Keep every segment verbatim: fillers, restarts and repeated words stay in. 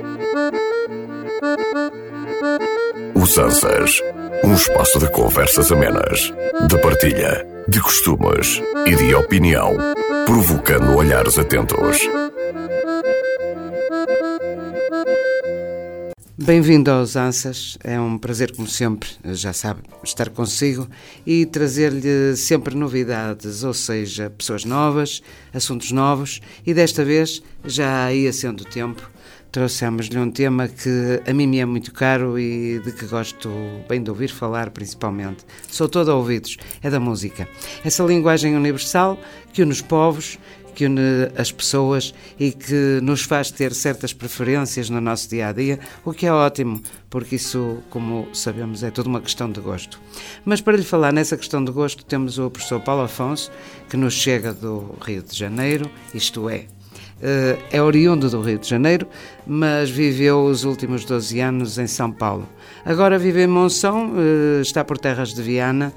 Os Ansas, um espaço de conversas amenas, de partilha, de costumes e de opinião, provocando olhares atentos. Bem-vindo aos Ansas, é um prazer, como sempre, já sabe, estar consigo e trazer-lhe sempre novidades, ou seja, pessoas novas, assuntos novos, e desta vez, já ia sendo tempo, trouxemos-lhe um tema que a mim me é muito caro e de que gosto bem de ouvir falar, principalmente. Sou todo ouvidos, é da música. Essa linguagem universal que une os povos, que une as pessoas e que nos faz ter certas preferências no nosso dia-a-dia, o que é ótimo, porque isso, como sabemos, é toda uma questão de gosto. Mas para lhe falar nessa questão de gosto, temos o professor Paulo Afonso, que nos chega do Rio de Janeiro, isto é, é oriundo do Rio de Janeiro, mas viveu os últimos doze anos em São Paulo. Agora vive em Monção, está por terras de Viana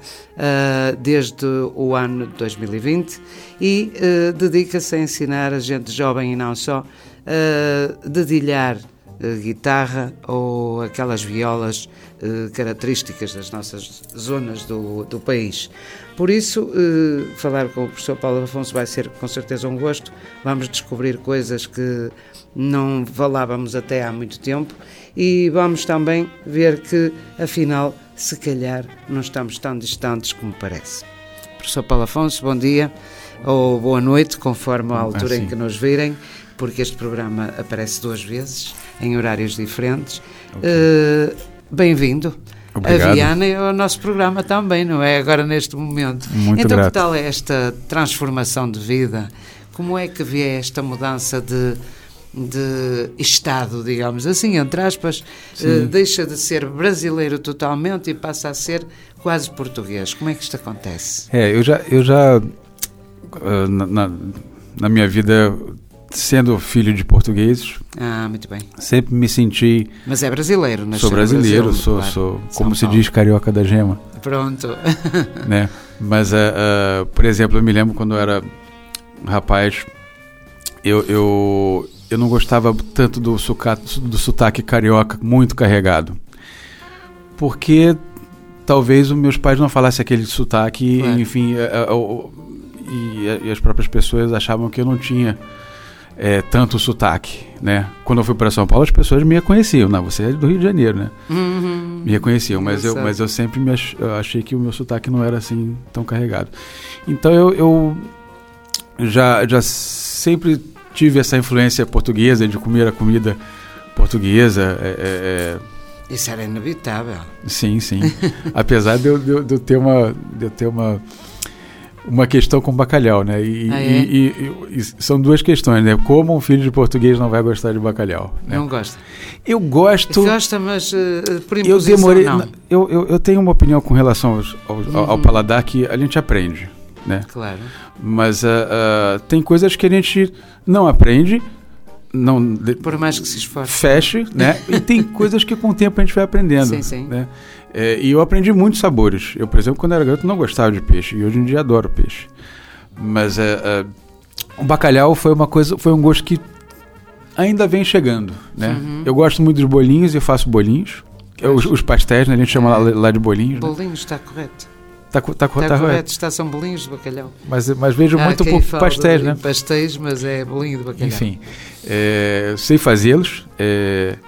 desde o ano de dois mil e vinte e dedica-se a ensinar a gente jovem e não só a dedilhar guitarra ou aquelas violas características das nossas zonas do, do país. Por isso, falar com o professor Paulo Afonso vai ser com certeza um gosto. Vamos descobrir coisas que não falávamos até há muito tempo e vamos também ver que, afinal, se calhar não estamos tão distantes como parece. Professor Paulo Afonso, bom dia ou boa noite, conforme a altura ah, em que nos virem, porque este programa aparece duas vezes, em horários diferentes. Okay. Uh, bem-vindo. Obrigado. A Viana e ao nosso programa também, não é? Agora neste momento. Muito então, grato. Que tal é esta transformação de vida? Como é que vê esta mudança de, de estado, digamos assim, entre aspas, uh, deixa de ser brasileiro totalmente e passa a ser quase português? Como é que isto acontece? É, eu já, eu já uh, na, na, na minha vida, sendo filho de portugueses, ah, muito bem, sempre me senti... Mas é brasileiro, Sou brasileiro, Brasil, sou, claro. sou São como se Paulo. diz, carioca da gema. Pronto. Né? Mas, uh, uh, por exemplo, eu me lembro quando eu era rapaz, eu, eu, eu não gostava tanto do, suca, do sotaque carioca muito carregado. Porque talvez os meus pais não falassem aquele sotaque, claro. Enfim, uh, uh, uh, e, e as próprias pessoas achavam que eu não tinha É, tanto sotaque, né? Quando eu fui para São Paulo, as pessoas me reconheciam. Não, você é do Rio de Janeiro, né? Uhum. Me reconheciam, mas eu, mas eu sempre me ach, eu achei que o meu sotaque não era assim tão carregado. Então eu, eu já, já sempre tive essa influência portuguesa, de comer a comida portuguesa. É, é, Isso era inevitável. Sim, sim. Apesar de eu, de, eu, de eu ter uma... De eu ter uma uma questão com bacalhau, né? E, ah, é? e, e, e são duas questões, né? Como um filho de português não vai gostar de bacalhau? Né? Não gosta? Eu gosto... Gosta, mas uh, por imposição, eu demorei, não. Eu, eu, eu tenho uma opinião com relação aos, ao, uhum. ao paladar que a gente aprende, né? Claro. Mas uh, uh, tem coisas que a gente não aprende, não... Por mais que se esforce. Feche, né? E tem coisas que com o tempo a gente vai aprendendo. Sim, sim. Né? É, e eu aprendi muitos sabores. Eu, por exemplo, quando era garoto, não gostava de peixe. E hoje em dia adoro peixe. Mas é, é, o bacalhau foi uma coisa, foi um gosto que ainda vem chegando, né? Uhum. Eu gosto muito dos bolinhos e faço bolinhos. Os, os pastéis, né? A gente chama é. lá, lá de bolinhos. Bolinhos, né? está correto. Está tá, tá, tá tá correto, está, são bolinhos de bacalhau. Mas, mas vejo ah, muito pouco pastéis, né? Pastéis, mas é bolinho de bacalhau. Enfim, é, sei fazê-los. É,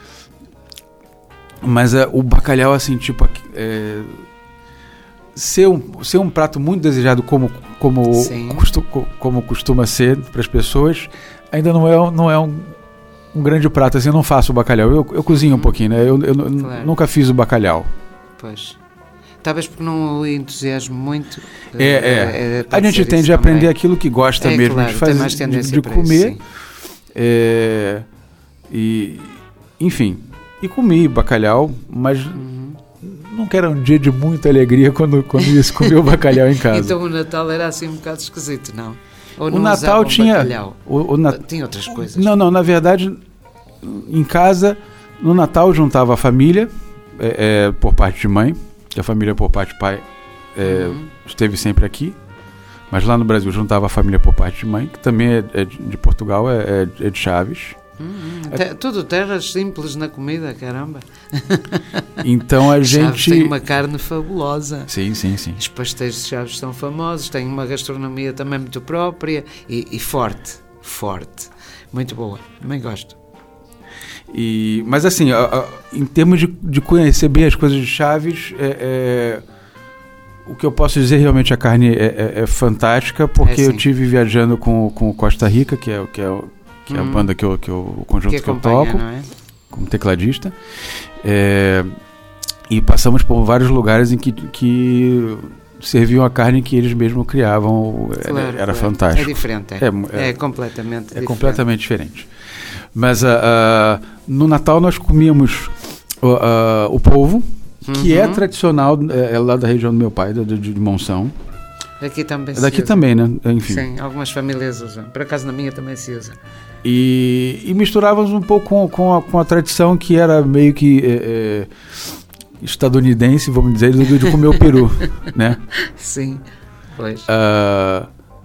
mas é, o bacalhau, assim, tipo, é, ser, um, ser um prato muito desejado como, como, costu, como costuma ser para as pessoas, ainda não é, não é um, um grande prato. Assim, eu não faço o bacalhau. Eu, eu cozinho hum. um pouquinho, né? Eu, eu claro. nunca fiz o bacalhau. Pois. Talvez porque não o entusiasmo muito. É, é. é a gente tende a aprender também. Aquilo que gosta é, mesmo claro, de fazer, de, de comer. Isso, é, e, enfim, e comi bacalhau, mas uhum. nunca era um dia de muita alegria quando, quando ia se comer o bacalhau em casa. Então o Natal era assim um bocado esquisito, não? Ou não o Natal tinha. O, o nat... Tinha outras coisas. Não, não, na verdade, em casa, no Natal juntava a família, é, é, por parte de mãe. Que a família por parte de pai é, uhum. esteve sempre aqui, mas lá no Brasil juntava a família por parte de mãe, que também é, é de, de Portugal, é, é de Chaves, Hum, te, tudo terras simples na comida, caramba. Então a gente... Chaves tem uma carne fabulosa. Sim, sim, sim. Os pastéis de Chaves são famosos, tem uma gastronomia também muito própria e, e forte, forte. Muito boa, também gosto. E, mas assim, a, a, em termos de, de conhecer bem as coisas de Chaves, é, é, o que eu posso dizer realmente, a carne é, é, é fantástica, porque é, eu tive viajando com, com Costa Rica, que é, que é, que é hum. a banda que eu, que eu, o conjunto que, que eu toco, não é? Como tecladista, é, e passamos por vários lugares em que, que serviam a carne que eles mesmos criavam, claro, era, era claro. fantástico. É diferente, é, é, é completamente é diferente. completamente diferente. Mas uh, uh, no Natal nós comíamos uh, uh, o polvo, que uhum. é tradicional, é lá da região do meu pai, de, de Monção. Aqui também se Daqui usa. também, né? Enfim. Sim, algumas famílias usam. Por acaso na minha também se usa. E, e misturávamos um pouco com, com, a, com a tradição que era meio que é, é, estadunidense, vamos dizer, de, de comer o peru, né? Sim, pois. Uh,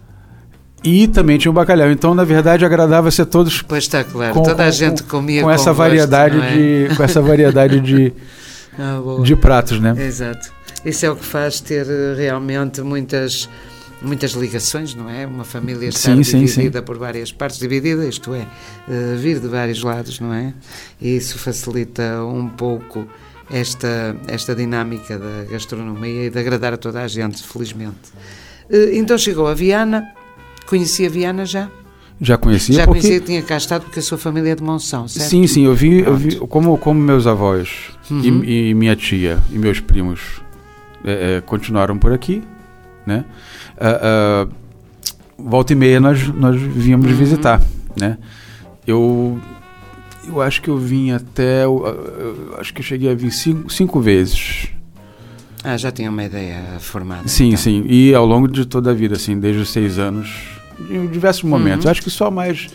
e também tinha o bacalhau. Então, na verdade, agradava-se a todos. Pois está claro. Com, Toda a com, gente comia com, com essa gosto, variedade não é? de com essa variedade de ah, de pratos, né? Exato. Isso é o que faz ter realmente muitas muitas ligações, não é? Uma família estar sim, dividida sim, sim. por várias partes, dividida, isto é, uh, vir de vários lados, não é? E isso facilita um pouco esta, esta dinâmica da gastronomia e de agradar a toda a gente, felizmente. Uh, então chegou a Viana, conhecia Viana já? Já conhecia, Já porque... conhecia que tinha cá estado porque a sua família é de Monção, certo? Sim, sim, eu vi, eu vi como, como meus avós uhum. e, e minha tia e meus primos é, é, continuaram por aqui, né? Uh, uh, volta e meia nós, nós víamos uhum. visitar, né? Eu, eu acho que eu vim até, eu, eu, acho que eu cheguei a vir cinco, cinco vezes. Ah, já tinha uma ideia formada. Sim, então. sim, e ao longo de toda a vida, assim, desde os seis anos, em diversos momentos. Uhum. Acho que só mais,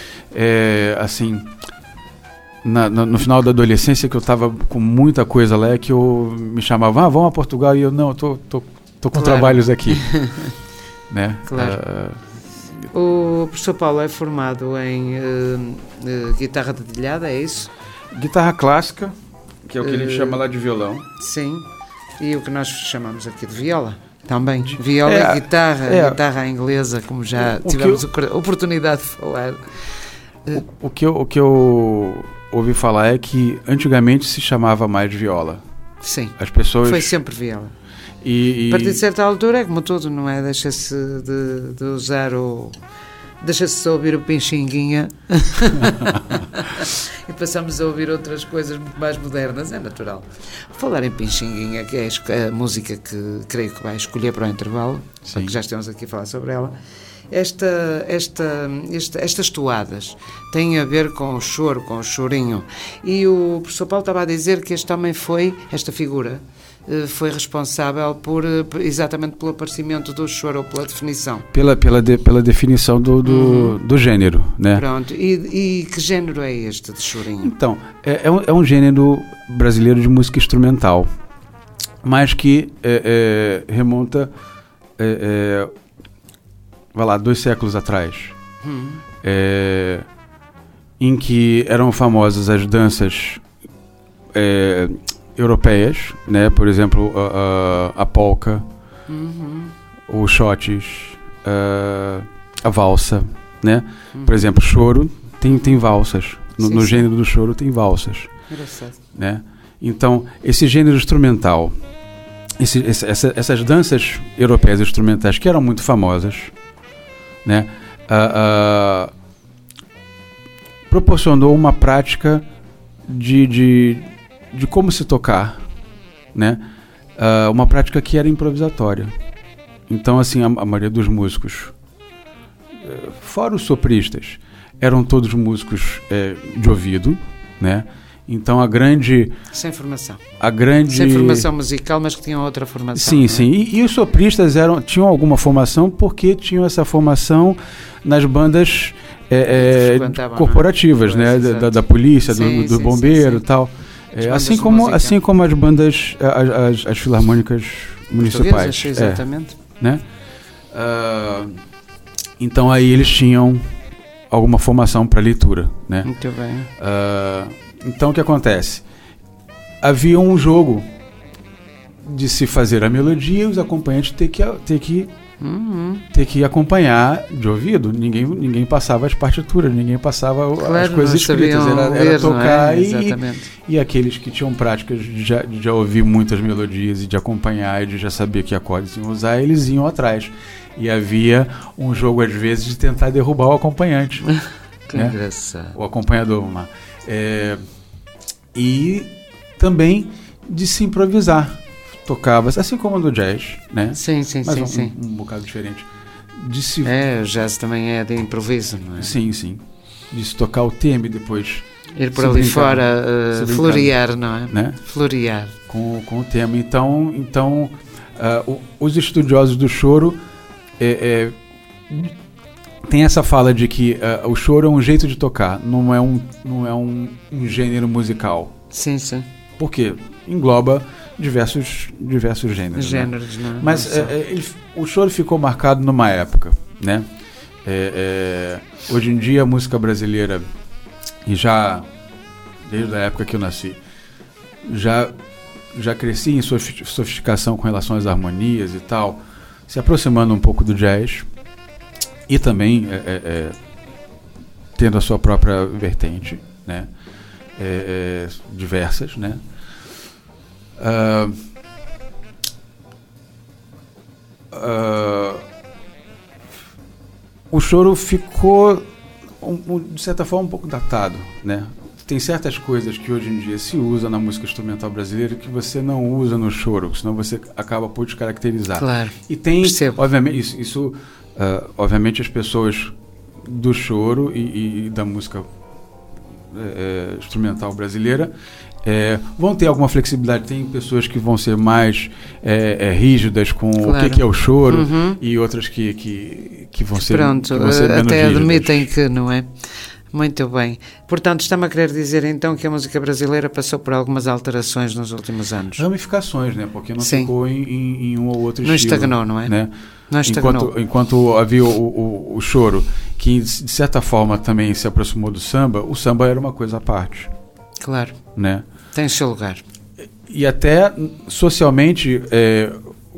é, assim, na, na, no final da adolescência, que eu estava com muita coisa lá, é que eu me chamava, ah, vamos a Portugal, e eu, não, eu tô, tô, tô com claro. trabalhos aqui. Né? Claro. Uh, o professor Paulo é formado em uh, uh, guitarra dedilhada, é isso? Guitarra clássica, que é o que uh, a gente chama lá de violão. Sim, e o que nós chamamos aqui de viola. Também, viola é, e guitarra, é, guitarra inglesa, como já o tivemos eu, a oportunidade de falar. O, o, que eu, o que eu ouvi falar é que antigamente se chamava mais viola. Sim, as pessoas... foi sempre viola. E, e... A partir de certa altura é como tudo, não é? Deixa-se de, de usar o... Deixa-se de ouvir o Pixinguinha e passamos a ouvir outras coisas muito mais modernas, é natural. Falar em Pixinguinha, que é a música que creio que vai escolher para o intervalo, porque já estamos aqui a falar sobre ela. Esta, esta, esta, estas toadas têm a ver com o choro, com o chorinho. E o professor Paulo estava a dizer que este homem foi, esta figura, foi responsável por, exatamente pelo aparecimento do choro, ou pela definição. Pela, pela, de, pela definição do, do, uhum. do gênero, né? Pronto, e, e que género é este de chorinho? Então, é, é, um, é um gênero brasileiro de música instrumental, mas que é, é, remonta, é, é, vai lá, dois séculos atrás, uhum. é, em que eram famosas as danças... É, europeias, né? Por exemplo, a, a, a polca, uhum. os shots, a, a valsa, né? Uhum. Por exemplo, choro tem, tem valsas. No, sim, no gênero do choro tem valsas. Engraçado. Né? Então, esse gênero instrumental, esse, esse, essa, essas danças europeias instrumentais que eram muito famosas, né? A, a, proporcionou uma prática de, de de como se tocar, né? Uh, uma prática que era improvisatória. Então, assim, a, a maioria dos músicos, uh, fora os sopristas, eram todos músicos uh, de ouvido, né? Então, a grande... Sem formação. A grande... Sem formação musical, mas que tinham outra formação. Sim, sim. E, e os sopristas eram, tinham alguma formação porque tinham essa formação nas bandas é, é, corporativas, né? Da, da, da polícia, sim, do, do sim, bombeiro e tal. É, assim, como, assim como as bandas, as, as, as filarmônicas municipais. Exatamente. É, né? Uh, então aí eles tinham alguma formação para leitura, né? Muito bem. Uh, então, o que acontece? Havia um jogo de se fazer a melodia e os acompanhantes ter que, ter que, uhum. ter que acompanhar de ouvido. Ninguém, ninguém passava as partituras, ninguém passava claro, as coisas escritas. Era, era ver, tocar é? e, e aqueles que tinham práticas de já, de já ouvir muitas melodias e de acompanhar e de já saber que acordes iam usar, eles iam atrás. E havia um jogo, às vezes, de tentar derrubar o acompanhante. Que né? engraçado. O acompanhador. Uma, é, e também de se improvisar. Tocava, assim como no jazz, né? Sim, sim, mas sim, um, sim. Um, um bocado diferente. De se... É, o jazz também é de improviso, não é? Sim, sim. De se tocar o tema e depois... Ir por ali fora, uh, florear, não é? Né? Florear. Com, com o tema. Então, então uh, o, os estudiosos do choro é, é, tem essa fala de que uh, o choro é um jeito de tocar, não é um, não é um, um gênero musical. Sim, sim. Por quê? Engloba diversos, diversos gêneros. Gêneros, né? não. Mas não é, ele, o choro ficou marcado numa época, né? É, é, hoje em dia a música brasileira, e já desde a época que eu nasci, já, já cresci em sofisticação com relação às harmonias e tal, se aproximando um pouco do jazz e também é, é, é, tendo a sua própria vertente, né? É, é, diversas, né? Uh, uh, o choro ficou um, um, de certa forma um pouco datado, né? Tem certas coisas que hoje em dia se usa na música instrumental brasileira que você não usa no choro, senão você acaba por descaracterizar. Claro. E tem, Percebo. obviamente, isso, isso uh, obviamente as pessoas do choro e, e da música é, instrumental brasileira é, vão ter alguma flexibilidade. Tem pessoas que vão ser mais é, é, rígidas com claro. o que, que é o choro, uhum. e outras que, que, que vão ser, Pronto, que vão ser menos até rígidas. admitem que não é. Muito bem. Portanto, está-me a querer dizer então que a música brasileira passou por algumas alterações nos últimos anos. Ramificações, né? Porque não Sim. ficou em, em, em um ou outro não estilo. Não estagnou, não é? Né? Não estagnou. Enquanto, enquanto havia o, o, o choro, que de certa forma também se aproximou do samba, o samba era uma coisa à parte. Claro. Né? Tem o seu lugar. E até socialmente é,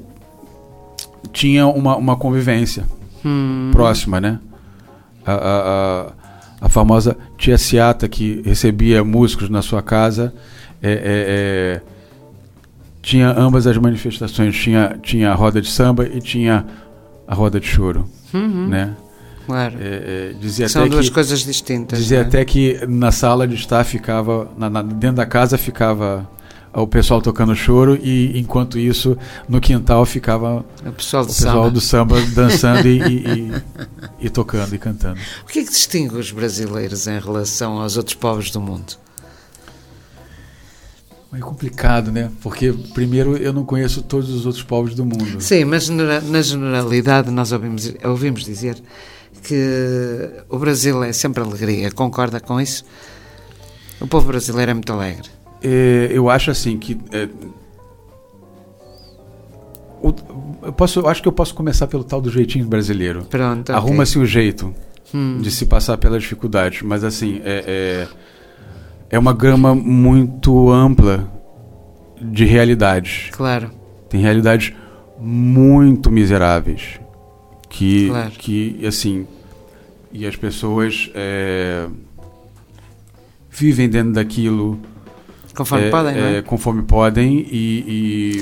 tinha uma, uma convivência hum. próxima, né? A, a, a, a famosa tia Ciata, que recebia músicos na sua casa, é, é, é, tinha ambas as manifestações, tinha, tinha a roda de samba e tinha a roda de choro, uhum. né? Claro. É, é, dizia São até duas que, coisas distintas. Dizia não é? até que na sala de estar ficava, na, na, dentro da casa ficava o pessoal tocando choro e enquanto isso no quintal ficava o pessoal do, o pessoal samba. do samba dançando e, e, e, e tocando e cantando. O que é que distingue os brasileiros em relação aos outros povos do mundo? É complicado, né? Porque, primeiro, eu não conheço todos os outros povos do mundo. Sim, mas na generalidade nós ouvimos, ouvimos dizer que o Brasil é sempre alegria. Concorda com isso? O povo brasileiro é muito alegre. É, eu acho assim que... É, o, eu, posso, eu acho que eu posso começar pelo tal do jeitinho brasileiro. Pronto, Arruma-se okay. o jeito hum. de se passar pelas dificuldades. Mas, assim... é, é É uma gama muito ampla de realidades. Claro. Tem realidades muito miseráveis. Que, claro. que assim... E as pessoas é, vivem dentro daquilo... Conforme é, podem, não é? é? Conforme podem e, e...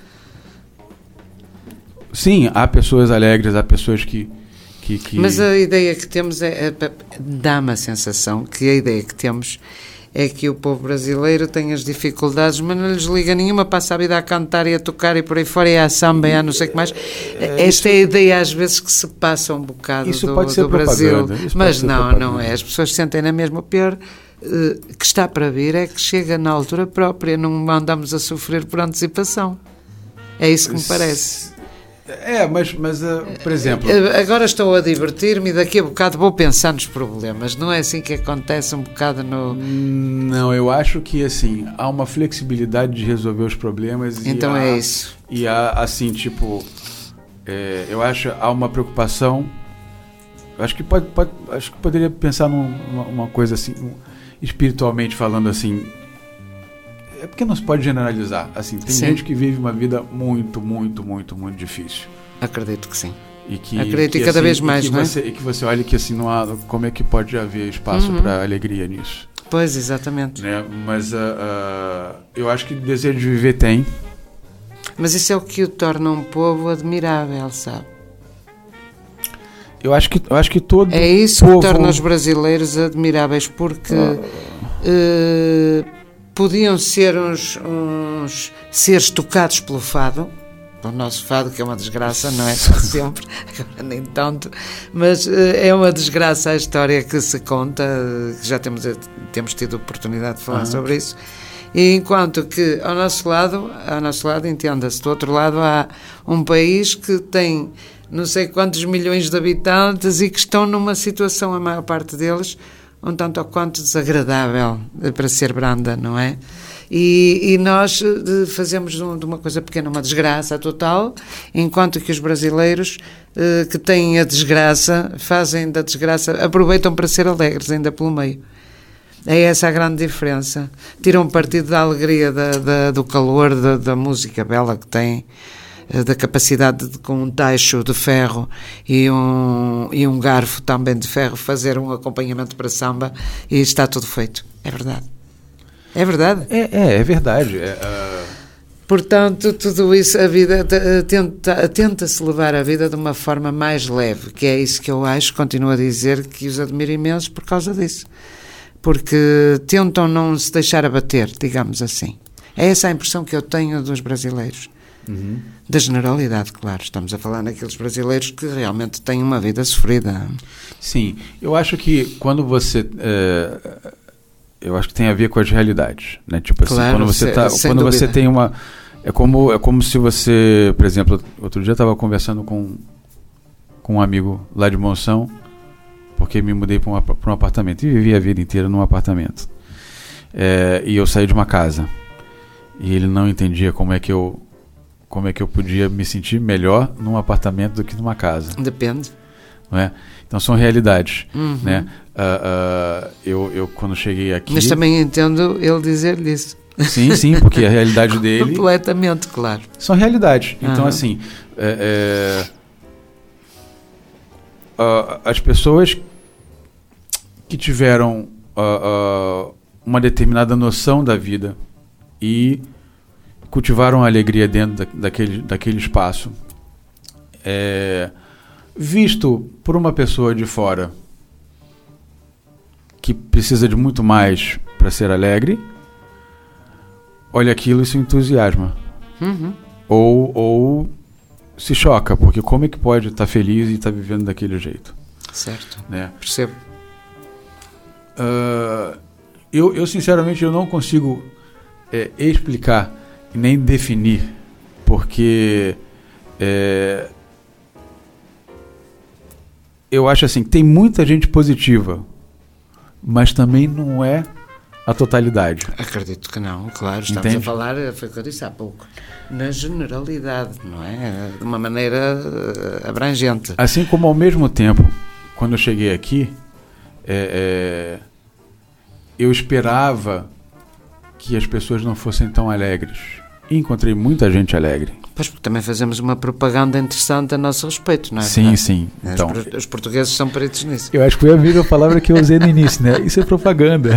Sim, há pessoas alegres, há pessoas que... que, que... Mas a ideia que temos é... é dá-me a sensação que a ideia que temos... é que o povo brasileiro tem as dificuldades, mas não lhes liga nenhuma, passa a vida a cantar e a tocar e por aí fora, e a samba e a não sei o que mais. Esta isso, é a ideia às vezes que se passa um bocado isso do, pode ser do Brasil. Isso mas não, propaganda. não é. As pessoas sentem na mesma. O pior uh, que está para vir é que chega na altura própria, não andamos a sofrer por antecipação. É isso que me parece. É, mas, mas uh, por exemplo... Agora estou a divertir-me e daqui a bocado vou pensar nos problemas. Não é assim que acontece um bocado no... Não, eu acho que assim, há uma flexibilidade de resolver os problemas. Então e há, é isso. E há, assim, tipo... É, eu acho há uma preocupação acho que pode, pode, acho que poderia pensar numa uma coisa assim, um, espiritualmente falando assim. É porque não se pode generalizar. Assim, tem sim. gente que vive uma vida muito, muito, muito, muito difícil. Acredito que sim. E que, Acredito que, e cada assim, vez mais, e que não é? Você, e que você olha que assim, não há, como é que pode haver espaço uhum. para alegria nisso? Pois, exatamente. Né? Mas uh, uh, eu acho que desejo de viver tem. Mas isso é o que o torna um povo admirável, sabe? Eu acho que, eu acho que todo É isso povo... que torna os brasileiros admiráveis, porque uh. Uh, podiam ser uns, uns seres tocados pelo fado, o nosso fado, que é uma desgraça, não é para sempre, agora nem tanto, mas uh, é uma desgraça a história que se conta, uh, que já temos, temos tido oportunidade de falar uhum. sobre isso, e enquanto que ao nosso lado, ao nosso lado, entenda-se, do outro lado há um país que tem não sei quantos milhões de habitantes e que estão numa situação, a maior parte deles, um tanto ou quanto desagradável, para ser branda, não é? E, e nós fazemos de uma coisa pequena uma desgraça total, enquanto que os brasileiros eh, que têm a desgraça, fazem da desgraça, aproveitam para ser alegres ainda pelo meio. É essa a grande diferença. Tiram partido da alegria, da, da, do calor, da, da música bela que têm, da capacidade de, com um tacho de ferro e um, e um garfo também de ferro, fazer um acompanhamento para samba e está tudo feito. É verdade. É verdade? É, é, é verdade. É, uh... Portanto, tudo isso, a vida tenta, tenta-se levar a vida de uma forma mais leve, que é isso que eu acho, continuo a dizer, que os admiro imenso por causa disso. Porque tentam não se deixar abater, digamos assim. É essa a impressão que eu tenho dos brasileiros. Uhum. Da generalidade, claro. Estamos a falar naqueles brasileiros que realmente têm uma vida sofrida. Sim, eu acho que quando você... É, eu acho que tem a ver com as realidades, né? Tipo assim, claro, quando você, tá, quando você tem uma... É como, é como se você, por exemplo, outro dia eu estava conversando com, com um amigo lá de Monção, porque me mudei para um apartamento e vivi a vida inteira num apartamento. É, e eu saí de uma casa. E ele não entendia como é que eu como é que eu podia me sentir melhor num apartamento do que numa casa. Depende. Não é? Então são realidades. Uhum. Né? Uh, uh, eu, eu quando cheguei aqui... Mas também entendo ele dizer-lhe isso. Sim, sim, porque a realidade dele... Completamente, claro. São realidades. Então, uhum. assim... É, é, uh, as pessoas que tiveram uh, uh, uma determinada noção da vida e cultivaram a alegria dentro da, daquele, daquele espaço, é, visto por uma pessoa de fora que precisa de muito mais para ser alegre, olha aquilo e se entusiasma. Uhum. Ou, ou se choca, porque como é que pode estar feliz e estar vivendo daquele jeito? Certo, né? Percebo. Uh, eu, eu, sinceramente, eu não consigo é, explicar e nem definir, porque é, eu acho assim, tem muita gente positiva, mas também não é a totalidade. Acredito que não, claro, estamos Entende? a falar, foi o que eu disse há pouco, na generalidade, não é? De uma maneira uh, abrangente. Assim como ao mesmo tempo, quando eu cheguei aqui, é, é, eu esperava que as pessoas não fossem tão alegres. E encontrei muita gente alegre. Pois, porque também fazemos uma propaganda interessante a nosso respeito, não é? Sim, verdade? sim. Os, então, os portugueses são peritos nisso. Eu acho que foi a mesma palavra que eu usei no início, né? Isso é propaganda.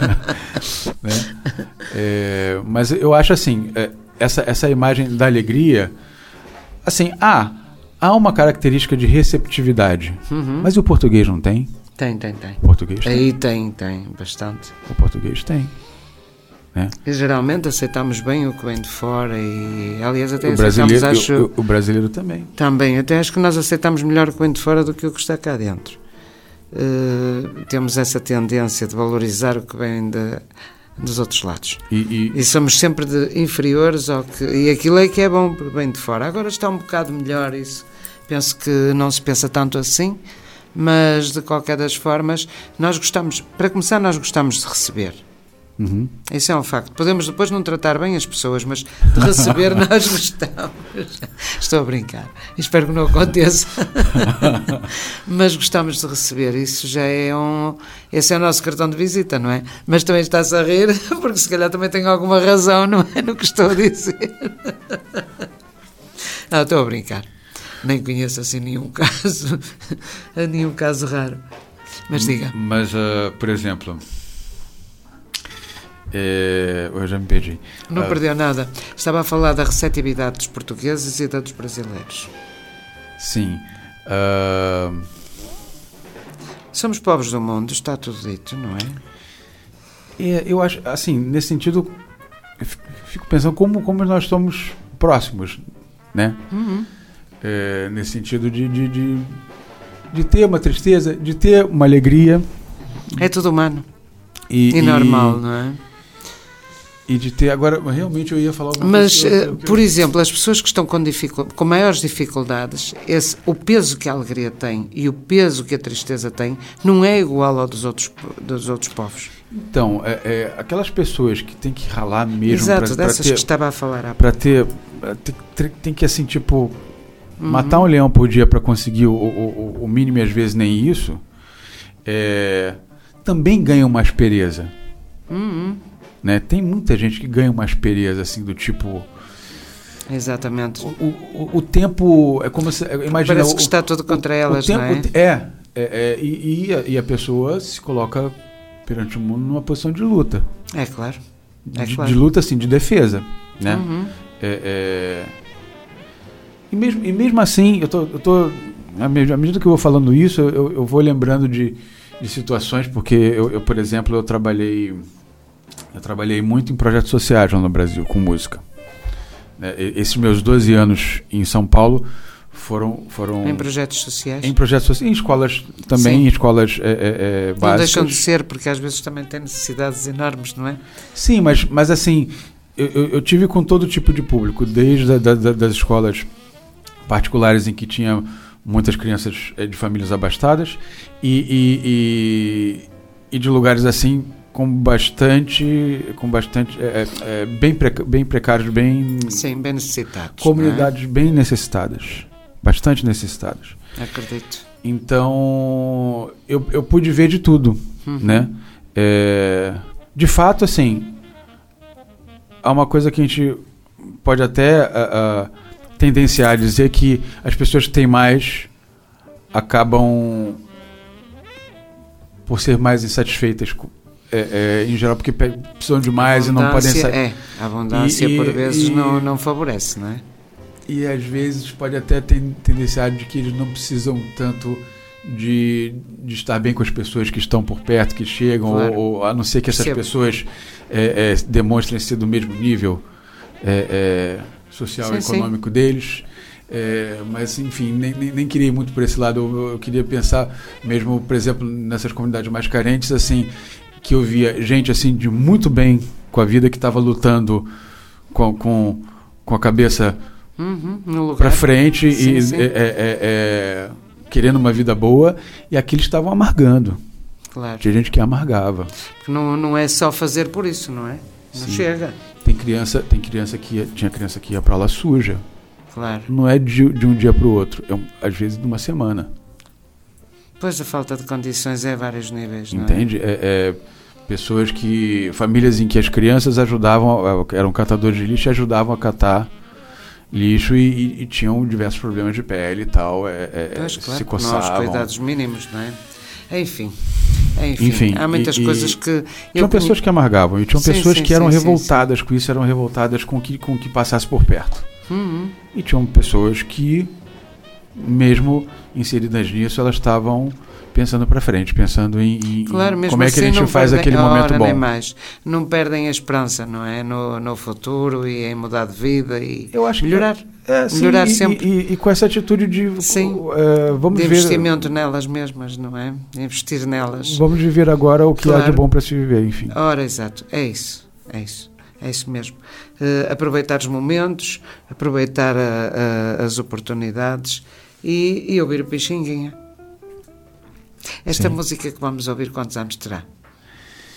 né? é, mas eu acho assim, é, essa, essa imagem da alegria, assim, ah, há uma característica de receptividade. Uhum. Mas e o português não tem? Tem, tem, tem. O português tem. Aí tem, tem, bastante. O português tem. Né? E geralmente aceitamos bem o que vem de fora e, aliás, até o aceitamos, brasileiro, acho... o, o brasileiro também. Também, até acho que nós aceitamos melhor o que vem de fora do que o que está cá dentro. Uh, temos essa tendência de valorizar o que vem de, dos outros lados. E, e, e somos sempre de inferiores ao que... E aquilo é que é bom por bem de fora. Agora está um bocado melhor isso. Penso que não se pensa tanto assim, mas de qualquer das formas, nós gostamos... Para começar, nós gostamos de receber. Uhum. Isso é um facto. Podemos depois não tratar bem as pessoas, mas de receber nós gostamos. Estou a brincar. Espero que não aconteça. Mas gostamos de receber. Isso já é um... Esse é o nosso cartão de visita, não é? Mas também está-se a rir, porque se calhar também tenho alguma razão, não é? No que estou a dizer. Não, estou a brincar. Nem conheço assim nenhum caso, nenhum caso raro. Mas diga. Mas, uh, por exemplo... É, eu já me perdi. Não uh, perdeu nada. Estava a falar da receptividade dos portugueses e da dos brasileiros. Sim. Uh... Somos povos do mundo, está tudo dito, não é? é? Eu acho, assim, nesse sentido, eu fico pensando como, como nós somos próximos, né? Uhum. É, nesse sentido de, de, de, de ter uma tristeza, de ter uma alegria. É tudo humano. E, e normal, e, não é? E de ter, agora, realmente eu ia falar alguma Mas, coisa. Eu, eu, por exemplo, as pessoas que estão com, dificul... com maiores dificuldades, esse, o peso que a alegria tem e o peso que a tristeza tem não é igual ao dos outros, dos outros povos. Então, é, é, aquelas pessoas que têm que ralar mesmo. Exato, pra, dessas pra ter, que estava a falar há para ter, tem, tem que, assim, tipo, uhum. matar um leão por dia para conseguir o, o, o mínimo e às vezes nem isso, é, também ganham uma aspereza. Uhum. Né? Tem muita gente que ganha uma aspereza assim do tipo. Exatamente. O, o, o tempo é como se. Imagina, parece o, que está tudo contra o, elas, o tempo, não é? É, é, é e, e, a, e a pessoa se coloca perante o mundo numa posição de luta. É claro. É de, claro. de luta, assim, de defesa. Né? Uhum. É, é... E, mesmo, e mesmo assim, eu tô, eu tô, à medida que eu vou falando isso, eu, eu vou lembrando de, de situações, porque eu, eu, por exemplo, eu trabalhei. Eu trabalhei muito em projetos sociais lá no Brasil, com música. Esses meus doze anos em São Paulo foram... foram em projetos sociais? Em projetos sociais, em escolas também, Sim. em escolas é, é, básicas. Não deixam de ser, porque às vezes também têm necessidades enormes, não é? Sim, mas, mas assim, eu, eu, eu tive com todo tipo de público, desde a, da, das escolas particulares em que tinha muitas crianças de famílias abastadas e, e, e, e de lugares assim... com bastante, com bastante é, é, bem, preca, bem precários, bem... Sim, bem necessitados. Comunidades é? bem necessitadas, bastante necessitadas. Acredito. Então, eu, eu pude ver de tudo, uhum. né? É, de fato, assim, há uma coisa que a gente pode até uh, uh, tendenciar a dizer que as pessoas que têm mais acabam por ser mais insatisfeitas com É, é, em geral porque precisam de mais e não podem sair. É, a abundância e, por vezes e, não, não favorece, não é? E às vezes pode até ter tendenciar de que eles não precisam tanto de, de estar bem com as pessoas que estão por perto, que chegam, claro. ou, ou a não ser que essas Percebo. pessoas é, é, demonstrem ser do mesmo nível é, é, social sim, e econômico sim. deles. É, mas enfim, nem, nem, nem queria ir muito por esse lado. Eu, eu queria pensar mesmo, por exemplo, nessas comunidades mais carentes, assim, que eu via gente assim de muito bem com a vida, que estava lutando com, com, com a cabeça uhum, para frente sim, e sim. É, é, é, querendo uma vida boa, e aqueles estavam amargando. Claro. Tinha gente que amargava. Não, não é só fazer por isso, não é? Não sim. chega. Tem criança, tem criança que ia, tinha criança que ia para lá suja. Claro. Não é de, de um dia para o outro, é um, às vezes de uma semana. Pois a falta de condições é a vários níveis, não Entende? é? É, é, pessoas que... Famílias em que as crianças ajudavam, eram catadores de lixo e ajudavam a catar lixo e, e, e tinham diversos problemas de pele e tal, é, é, pois, claro, se coçavam. Não, os cuidados mínimos, não é? Enfim, enfim, enfim há muitas e, coisas que... Tinham pessoas que amargavam e tinham sim, pessoas sim, que eram sim, revoltadas sim, sim. com isso, eram revoltadas com que, com que passasse por perto. Uhum. E tinham pessoas que, mesmo inseridas nisso, elas estavam pensando para frente, pensando em, em claro, mesmo como é que assim a gente faz perdem, aquele ora, momento bom. Nem mais. Não perdem a esperança, não é? No, no futuro e em mudar de vida e Eu acho melhorar. Que é, sim, melhorar e, sempre. E, e, e com essa atitude de, sim, uh, vamos de ver, investimento nelas mesmas, não é? Investir nelas. Vamos viver agora o que claro. há de bom para se viver, enfim. Ora, exato. É isso. É isso. É isso mesmo. Uh, aproveitar os momentos, aproveitar a, a, as oportunidades e, e ouvir o Pixinguinha. Esta Sim. música que vamos ouvir, quantos anos terá?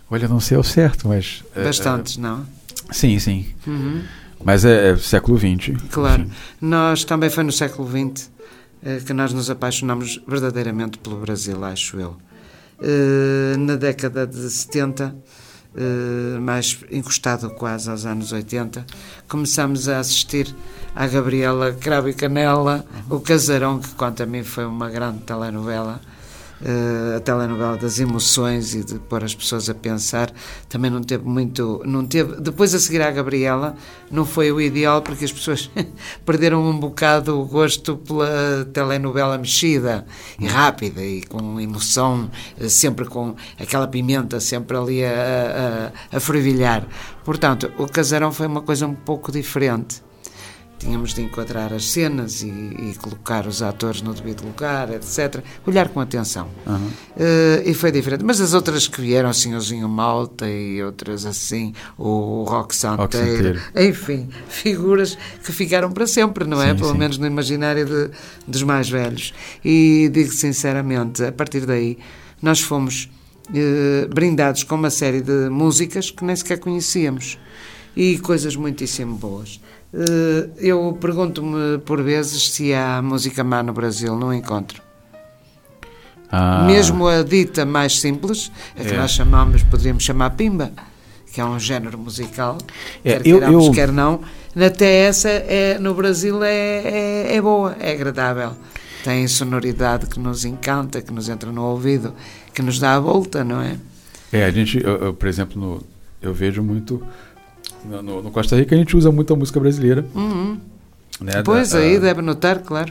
Olha, não sei ao certo, mas... Bastantes, é, não? Sim, sim. Uhum. Mas é, é século vinte. Claro. Enfim. Nós também foi no século vinte eh, que nós nos apaixonamos verdadeiramente pelo Brasil, acho eu. Eh, na década de setenta, eh, mais encostado quase aos anos oitenta, começamos a assistir à Gabriela Cravo e Canela, uhum. O Casarão, que quanto a mim foi uma grande telenovela. Uh, a telenovela das emoções e de pôr as pessoas a pensar. Também não teve muito, não teve, depois a seguir à Gabriela não foi o ideal, porque as pessoas perderam um bocado o gosto pela telenovela mexida e rápida e com emoção, sempre com aquela pimenta sempre ali a, a, a fervilhar. Portanto, o Casarão foi uma coisa um pouco diferente. Tínhamos de enquadrar as cenas e, e colocar os atores no devido lugar, etcétera. Olhar com atenção. Uhum. Uh, e foi diferente. Mas as outras que vieram, assim, o Zinho Malta e outras assim, o Roque Santeiro, enfim, figuras que ficaram para sempre, não é? Sim, Pelo sim. menos no imaginário de, dos mais velhos. E digo sinceramente, a partir daí, nós fomos uh, brindados com uma série de músicas que nem sequer conhecíamos. E coisas muitíssimo boas. Eu pergunto-me por vezes se há música má no Brasil, não encontro. Ah. Mesmo a dita mais simples, a que é. nós chamamos, poderíamos chamar pimba, que é um género musical, é, quer eu, queiramos, eu... quer não, até essa é, no Brasil é, é, é boa, é agradável. Tem sonoridade que nos encanta, que nos entra no ouvido, que nos dá a volta, não é? É, a gente, eu, eu, por exemplo, no, eu vejo muito... No, no Costa Rica a gente usa muito a música brasileira. Uhum. Né, pois da, aí a, deve notar, claro.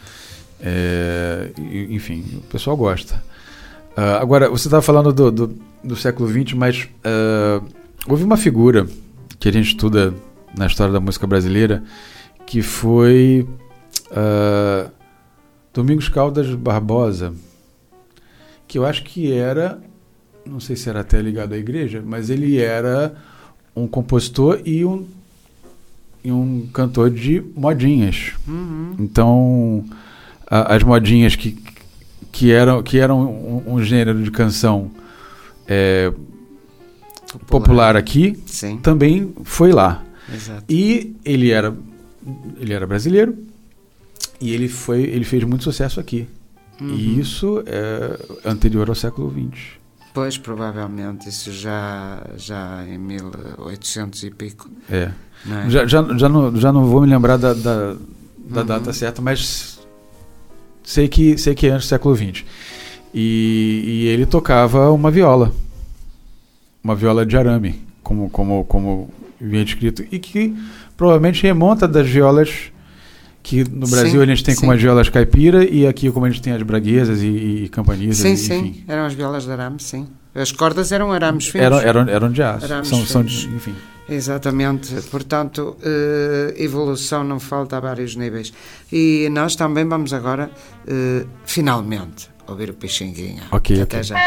É, enfim, o pessoal gosta. Uh, agora, você estava falando do, do, do século vinte, mas uh, houve uma figura que a gente estuda na história da música brasileira que foi uh, Domingos Caldas Barbosa, que eu acho que era, não sei se era até ligado à igreja, mas ele era um compositor e um, e um cantor de modinhas. Uhum. Então, a, as modinhas que, que eram, que eram um, um gênero de canção é, popular. popular aqui, Sim. também foi lá. Exato. E ele era, ele era brasileiro e ele, foi, ele fez muito sucesso aqui. Uhum. E isso é anterior ao século vinte. Pois, provavelmente, isso já, já em mil e oitocentos e pico. É. Não é? Já, já, já, não, já não vou me lembrar da, da, da uhum. data certa, mas sei que, sei que é antes do século vinte. E, e ele tocava uma viola. Uma viola de arame, como, como, como vinha descrito. E que provavelmente remonta das violas que no Brasil sim, a gente tem sim. como as violas caipira e aqui como a gente tem as braguesas e, e campanizas. Sim, e, sim, enfim. Eram as violas de arame, sim. As cordas eram arames finos. Eram, eram, eram de aço. Arames são, são de, enfim. Exatamente. Portanto, uh, evolução não falta a vários níveis. E nós também vamos agora, uh, finalmente, ouvir o Pixinguinha. Ok, Até okay. já.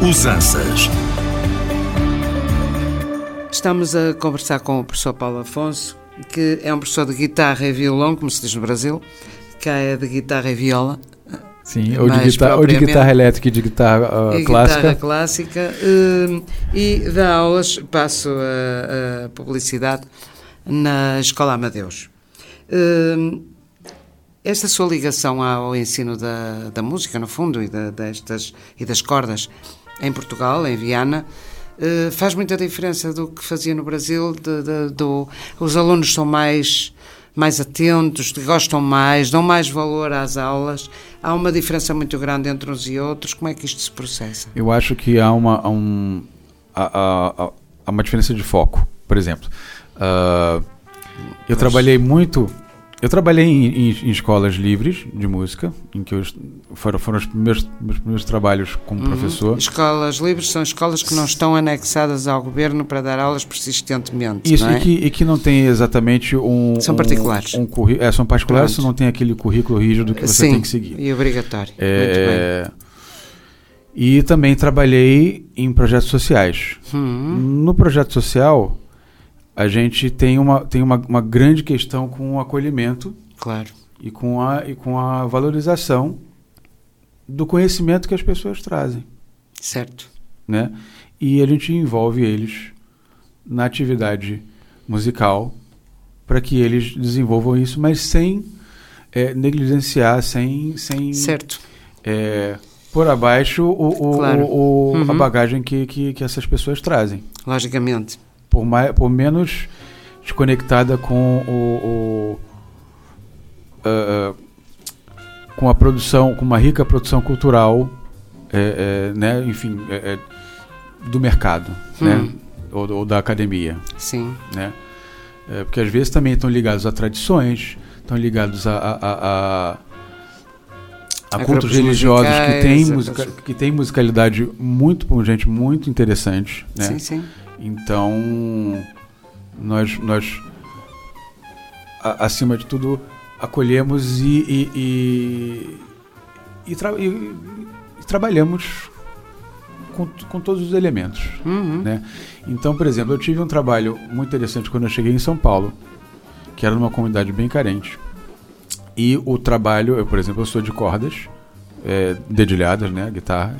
Usanças. Estamos a conversar com o professor Paulo Afonso, que é um professor de guitarra e violão, como se diz no Brasil, cá é de guitarra e viola. Sim, ou de, guitarra, ou de guitarra elétrica e de guitarra uh, e clássica. Guitarra clássica uh, e dá aulas, passo a, a publicidade, na Escola Amadeus. Uh, esta sua ligação ao ensino da, da música, no fundo, e, da, destas, e das cordas, em Portugal, em Viana, uh, faz muita diferença do que fazia no Brasil. De, de, do, os alunos são mais... mais atentos, gostam mais, dão mais valor às aulas. Há uma diferença muito grande entre uns e outros. Como é que isto se processa? Eu acho que há uma, um, há, há, há uma diferença de foco. Por exemplo, uh, eu pois. trabalhei muito... Eu trabalhei em, em, em escolas livres de música, em que eu, foram, foram os primeiros, meus primeiros trabalhos como uhum. professor. Escolas livres são escolas que não estão anexadas ao governo para dar aulas persistentemente. Isso, não é? e, que, e que não tem exatamente um... São particulares. Um, um curri- é, são particulares, Pronto. Não tem aquele currículo rígido que você Sim, tem que seguir. E obrigatório. É, muito bem. E também trabalhei em projetos sociais. Uhum. No projeto social... a gente tem uma, tem uma, uma grande questão com o acolhimento, claro, e com a, e com a valorização do conhecimento que as pessoas trazem. Certo. Né? E a gente envolve eles na atividade musical para que eles desenvolvam isso, mas sem é, negligenciar, sem, sem certo. É, por abaixo o, o, claro. o, o, uhum. a bagagem que, que, que essas pessoas trazem. Logicamente. Por, mais, por menos desconectada com o, o uh, uh, com a produção, com uma rica produção cultural, é, é, né, enfim, é, é, do mercado, hum. né, ou, ou da academia. Sim. Né, é, porque às vezes também estão ligados a tradições, estão ligados a, a, a, a, a cultos religiosos que têm musica, que têm musicalidade muito pungente, muito interessante. Né? Sim, sim. Então, nós, nós a, acima de tudo, acolhemos e, e, e, e, tra, e, e trabalhamos com, com todos os elementos. Uhum. Né? Então, por exemplo, eu tive um trabalho muito interessante quando eu cheguei em São Paulo, que era numa comunidade bem carente. E o trabalho, eu, por exemplo, eu sou de cordas, é, dedilhadas, né, guitarras.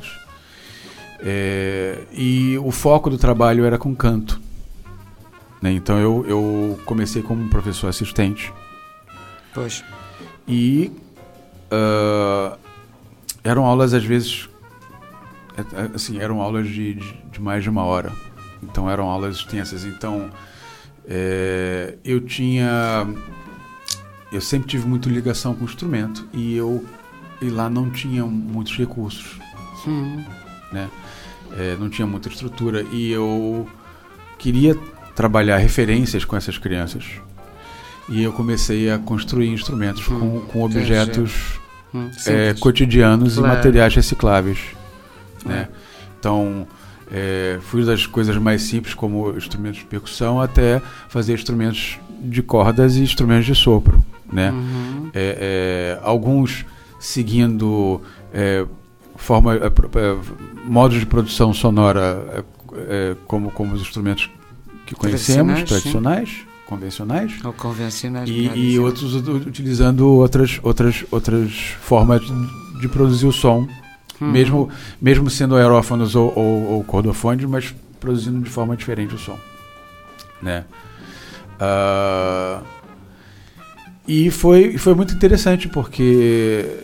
É, e o foco do trabalho era com canto, né? Então eu, eu comecei como professor assistente. Pois. E uh, eram aulas às vezes assim, eram aulas de, de, de mais de uma hora. Então eram aulas extensas. Então é, eu tinha eu sempre tive muita ligação com o instrumento e eu e lá não tinha muitos recursos. Hum. Né? É, não tinha muita estrutura e eu queria trabalhar referências com essas crianças e eu comecei a construir instrumentos hum, com, com objetos hum, é, cotidianos claro. E materiais recicláveis. Hum. Né? Então é, fui das coisas mais simples como instrumentos de percussão até fazer instrumentos de cordas e instrumentos de sopro. Né? Uhum. É, é, alguns seguindo é, forma, é, é, modos de produção sonora é, é, como, como os instrumentos que conhecemos, tradicionais, tradicionais convencionais, ou convencionais e, e outros utilizando outras, outras, outras formas de produzir o som, uhum. mesmo, mesmo sendo aerófonos ou, ou, ou cordofones, mas produzindo de forma diferente o som. Né? Uh, e foi, foi muito interessante porque